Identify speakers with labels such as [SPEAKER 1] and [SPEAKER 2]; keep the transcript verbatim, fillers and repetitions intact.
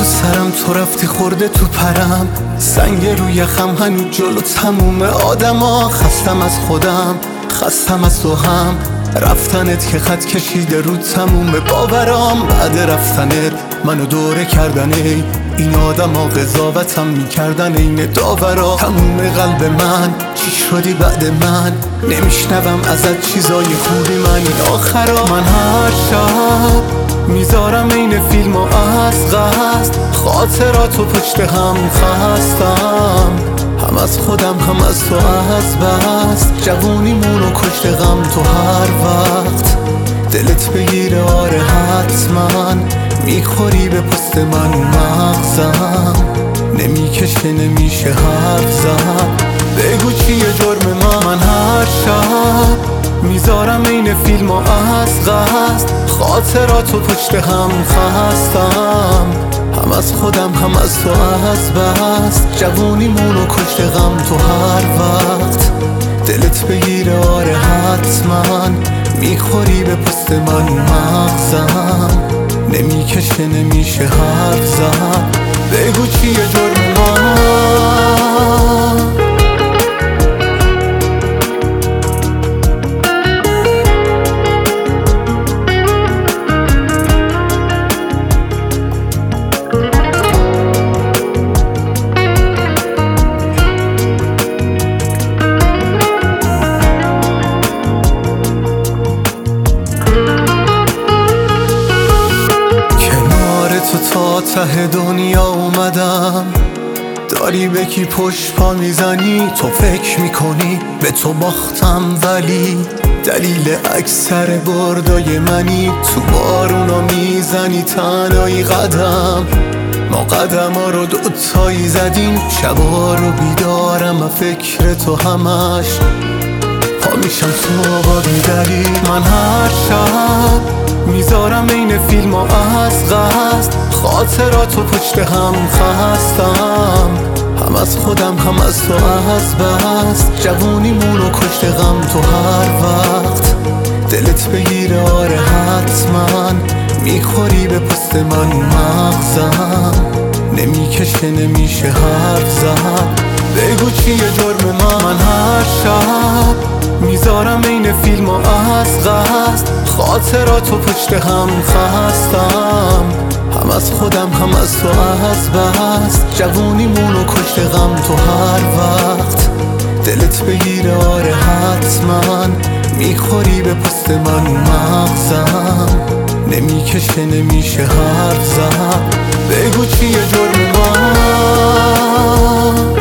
[SPEAKER 1] تو سرم، تو رفتی خورده تو پرم، سنگ روی یخم هنوز جلو تموم آدما. خستم از خودم، خستم از تو هم، رفتنت که خط کشیده رو تموم باورام. بعد رفتنت منو دوره کردن، ای این آدم ها قضاوتم میکردن این داورا. تموم قلب من چی شدی بعد من؟ نمیشنوم ازت چیزای خوبی، من این آخرا. من هر شب میذارم این فیلم و از قصد خاطراتو پشت هم خستم، هم از خودم هم از تو از بس. جوونیمونو کشت غم تو هر وقت دلت بگیره، آره حتما میخوری به پست من مغزم، نمیکشه نمیشه حرف زد. بگو چیه جرم من؟ من هر شب میذارم این فیلم و از قصد خاطراتو پشت هم خستم، هم از خودم هم از تو از بس. جوونیمونو کشت غم تو هر وقت دلت بگیره، آره حتما میخوری به پست من مغزم، نمیکشه نمیشه حرف زد. بگو چیه جرم من؟ تو تا ته دنیا اومدم، داری به کی پشت پا میزنی؟ تو فکر میکنی به تو باختم، ولی دلیل اکثر بردای منی. تو بارونا میزنی تنهایی قدم، ما قدم ها رو دوتایی زدیم. شبا رو بیدارم و فکر تو همش پا میشم تو با بیدلی. من هر شب میذارم این فیلم و از قصد خاطراتو پشت هم خستم، هم از خودم هم از تو از بس. جوونیمونو کشت غم تو هر وقت دلت بگیره، آره حتما میخوری به پست من مغزم، نمیکشه نمیشه حرف زد. بگو چیه جرم من؟ من هر شب میذارم این فیلم و از قصد خاطراتو پشت هم خستم، هم از خودم هم از تو از بس. جوونیمونو کشت غم تو هر وقت دلت بگیره، آره حتما میخوری به پست من مغزم، نمیکشه نمیشه حرف زد. بگو چیه جرم من؟